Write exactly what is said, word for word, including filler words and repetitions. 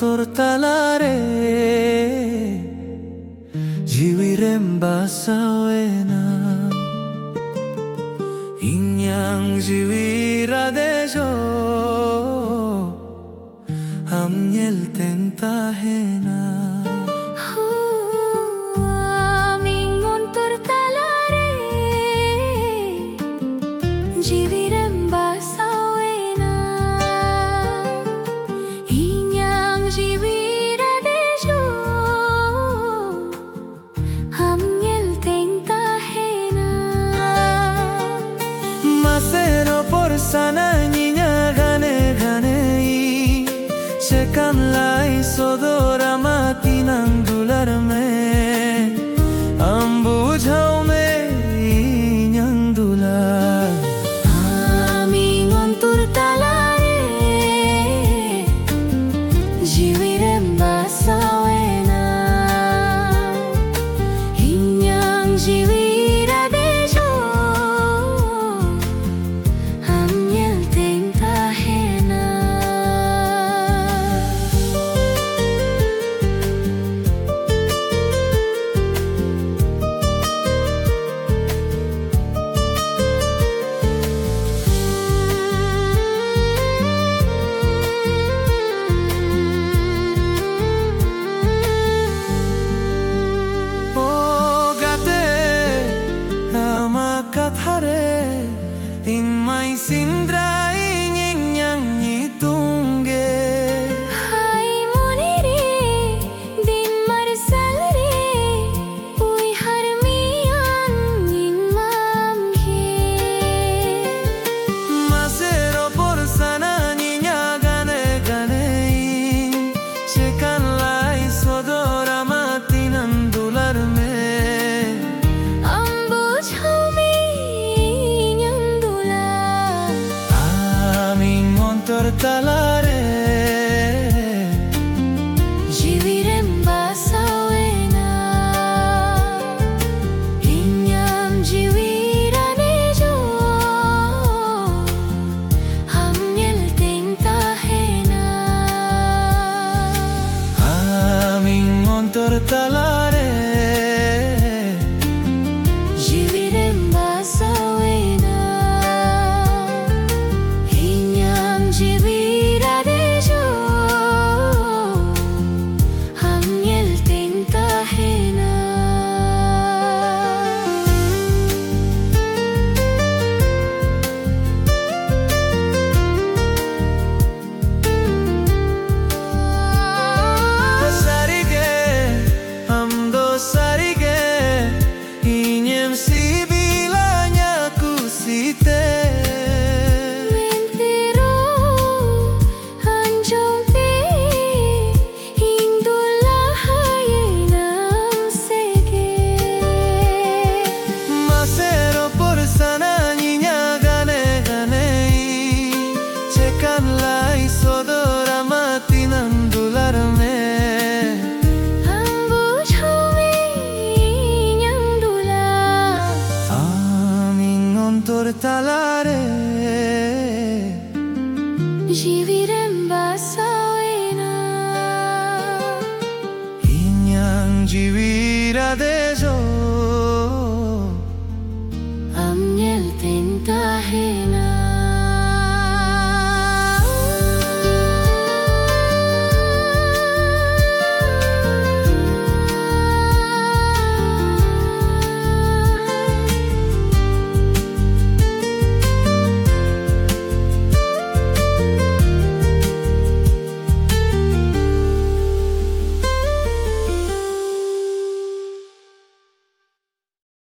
tortalare jiwirem basawena inyang jiwira dejo amnyel tentahena amingon tortalare jiwirem basawena inyang jiwira dejo amnyel tentahena masero por sana niña gane gane Sekan lai sodora mati nangdular me ambu jhau me inyang dular amingon tortalare jiwirem basawena inyang jiwira dejo amnyel tentahena in mai sindra ingin yang nitungge hai monire din marsalre ui harmian in mamke masero por sana niña gane gane sekan lai sodora mati nandular me ambu jhau tortalare jiwirem basawena inyang jiwira dejo amnyel tentahena amingon tortalare jiwirem basawena jiwira dejo amnyel tentahena sarige amdo sarige inyem sibilanya kusite sodora mati nandular me ambu jhau inyang dular amingon tortalare jiwirem basawena inyang jiwira dejo